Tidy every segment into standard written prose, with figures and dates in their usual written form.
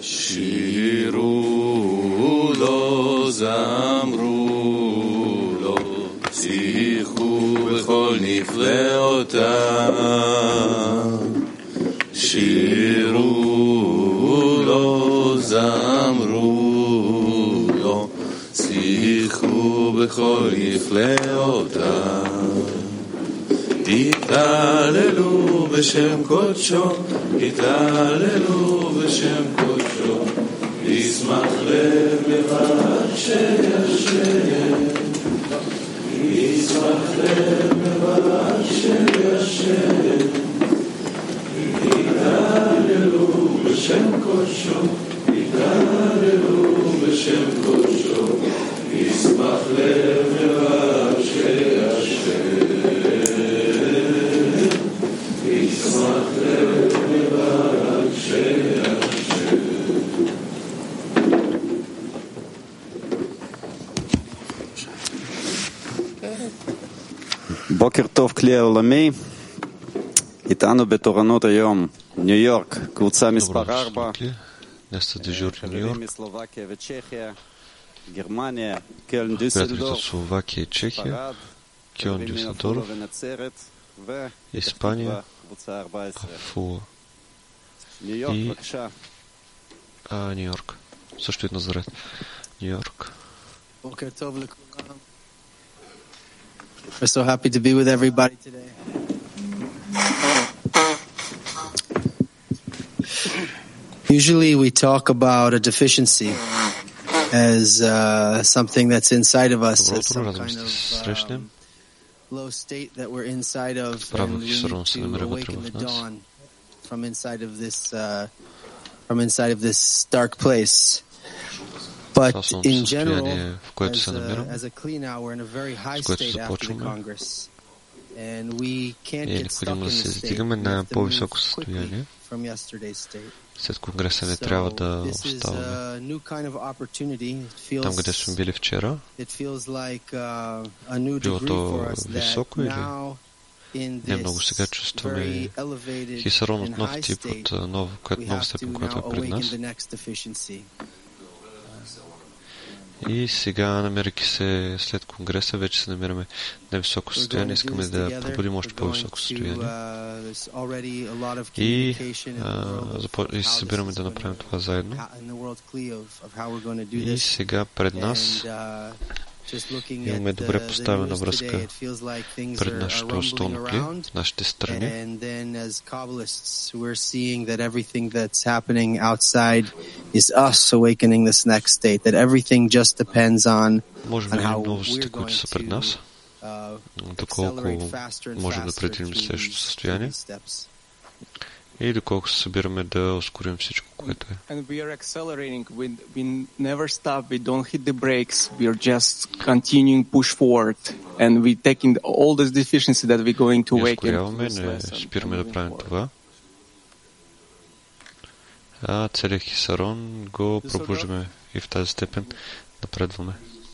שירו לו, זמרו לו, שיחו בכל נפלאותיו. שירו לו, זמרו לו, שיחו בכל נפלאותיו. התהללו בשם קודשו, התהללו בשם קודשו, ישמח לב מבקשי השם, ישמח לב מבקשי השם. התהללו בשם קודשו, התהללו בשם קודשו, ישמח לב מבקשי השם. בוקר טוב כלי העולמי, איתנו בתורנות היום, ניו יורק, קבוצה מספר 4, חברים מסלובקיה וצ'כיה, גרמניה, קלן דיסלדורף, ספרד, חברים מעפולה ונצרת, Испания, קבוצה 14. Афула ניו יורק, и בבקשה. Нью-Йорк. Също и Назарет. Нью-Йорк. בוקר טוב לכולם. We're so happy to be with everybody today. Usually we talk about a deficiency as something that's inside of us, as some kind of low state that we're inside of, and we need to awaken the dawn from inside of this dark place. But in general, as a Kli now, we're in a very high state after the Congress, and we can't get stuck in the state. We have to move quickly from yesterday's state. След Конгреса не трябва да оставаме там, къде сме били вчера. Било то високо или не много. Сега чувстваме Хисарон от нов тип, от нова степен, която е пред нас. И сега, намирайки се след Конгреса, вече се намираме на високо състояние. Искаме да пробудим още по-високо състояние. И се събираме да направим това заедно. И сега пред нас имаме добре поставена връзка пред нашето столно кле, в нашите страни. Можем да видим новостите, които са пред нас, доколко можем да предвидим следващото състояние и доколко се събираме да ускорим всичко, което е. Ускоряваме, не спираме да правим това. А целият Хисарон го пробуждаме и в тази степен напредваме.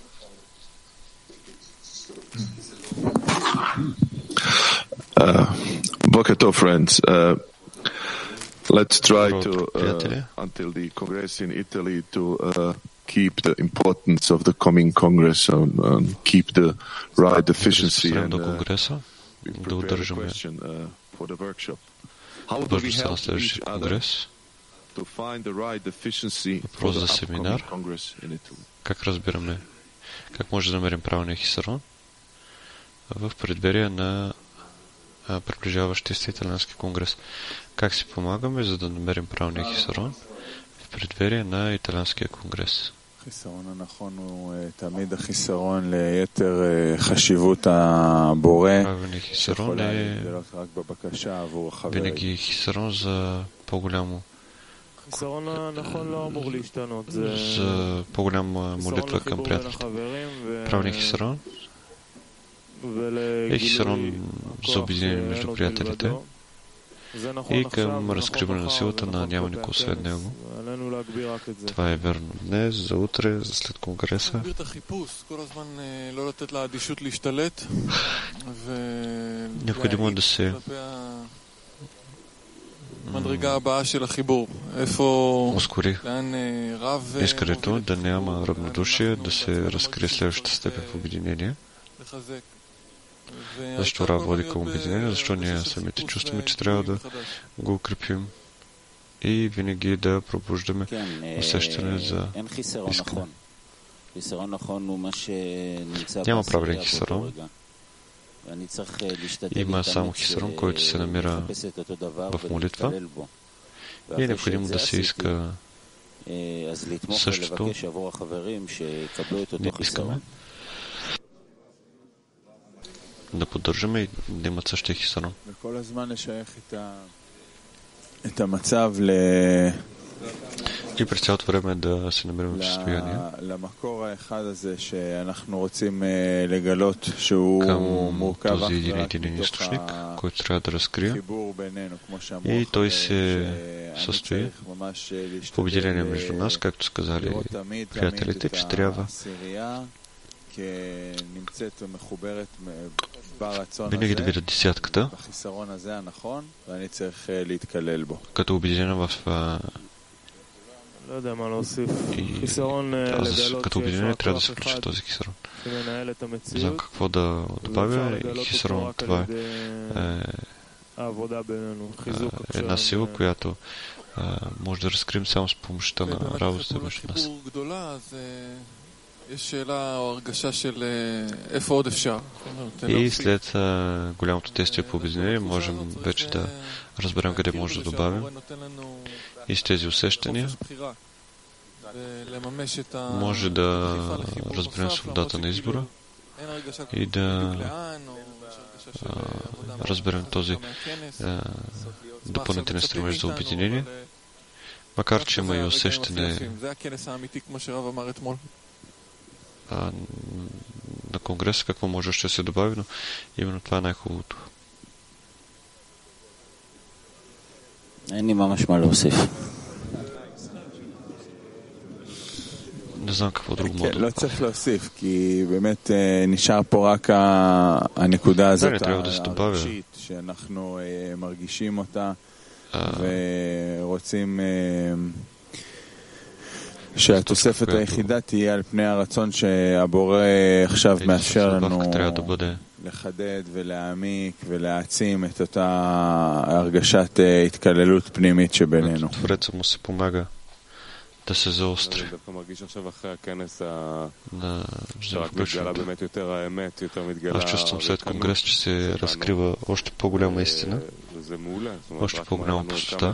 Boker Tov, friends. Let's try to, until the Congress in Italy, to keep the importance of the coming Congress and keep the right efficiency. And question for the workshop. How do we help each other to find the right efficiency for the upcoming Congress in Italy? Как разбираме, как може да намерим правилния Хисарон в преддверие на приближаващия се италиански конгрес? Как си помагаме, за да намерим правилния Хисарон в преддверие на италианския конгрес? החיסרון הנכון הוא תמיד החיסרון ליתר חשיבות הבורא שיכול להתגלות רק בבקשה עבור החברים. וינגי חיסרון זה по-голямо. החיסרון הנכון לא אמור להשתנות. זה по-голяма молитва към приятелите. Правилния Хисарон е Хисарон за обединение между приятелите и към разкриване на силата на няма никой освен него. Това е верно днес, за утре, за след Конгреса. Необходимо е да се ускорих искането да няма равнодушие, да се разкрие следващата степен в обединение. Защо Рав води към обединение? Защо ние самите чувстваме, че трябва да го укрепим и винаги да пробуждаме усещане за искане. Няма правилен хисарон. Има само хисарон, който се намира в молитва и е необходимо да се иска същото. Не искаме да поддържаме и да имат същия хисарон. И през цялото време да се намерим в състояние към този един източник, който трябва да разкрие. И той се състои в обединение между нас, както сказали приятелите, че трябва винаги да видят десятката като обединена в като обединение трябва да се включи този хисарон. Не знам какво да добавя. Хисарон, това е една сила, която може да разкрием само с помощта на работата между нас. И след голямото действие по обединение можем вече да разберем къде може да добавим. И с тези усещания може да разберем свободата на избора и да разберем този допълнителен стремеж за обединение, макар че има и усещане на Конгреса, какво може ще се добави, но именно това е най-хубавото. Не знам какво друго мога да לא צריך להוסיף, כי באמת נשאר פה רק הנקודה הזאת הרגשית שאנחנו מרגישים אותה ורוצים שהתוספת היחידה תהיה על פני הרצון שהבורא עכשיו מאפשר לנו לחדד ולהעמיק ולהעצים את אותה הרגשת התקללות פנימית שבינינו. да се заостри. Аз чувствам след конгрес, че се разкрива още по-голяма истина, още по-голяма простота.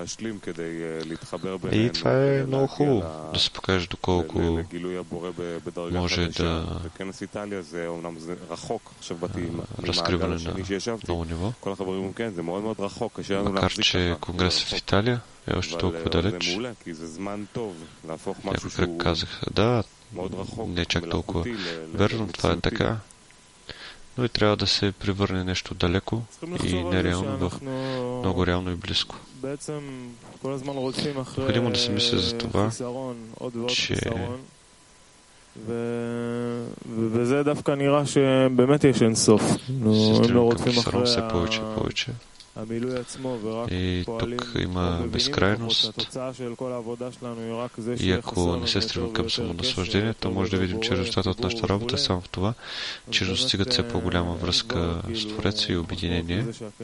И това е много хубаво да се покаже доколко може да разкриване на ново ниво. Макар че конгрес в Италия е още толкова далеч. Някой казах, да, не чак толкова верно, това е така, но и трябва да се превърне нещо далеко и нереално в много реално и близко. Необходимо да се мисли за това, че וזה דווקא נראה שבאמת יש אין סוף. הם לא רוצים אחרי И тук има безкрайност. И ако не се стремим към самонаслаждение, то може да видим, че резултатът от нашата работа е само в това, че достигат все по-голяма връзка с Твореца и обединение.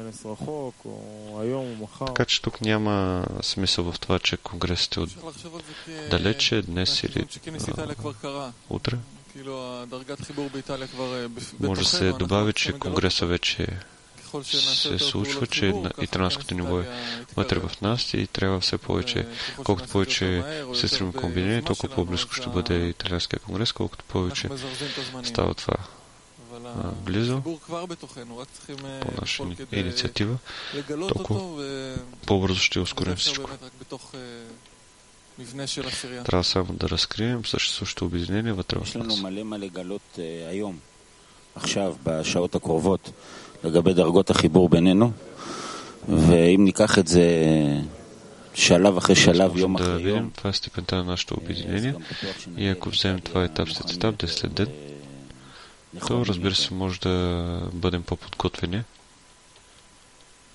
Така че тук няма смисъл в това, че конгресът е далече днес или утре. Може да се добави, че конгресът вече се случва, че италианското ниво е вътре в нас и трябва все повече, колкото повече се стремим към обединение, толкова по-близко ще бъде италианския конгрес, колкото повече става това близо по наша инициатива, толкова по-бързо ще ускорим всичко. Трябва само да разкрием съществуващото обединение вътре в нас. לגבי דרגות החיבור בינינו, ואם ניקח את זה שלב אחרי שלב, יום אחרי יום, това е степента на нашето обединение и ако вземем това етап след етап, ден след ден, то разбира се може да бъдем по-подготвени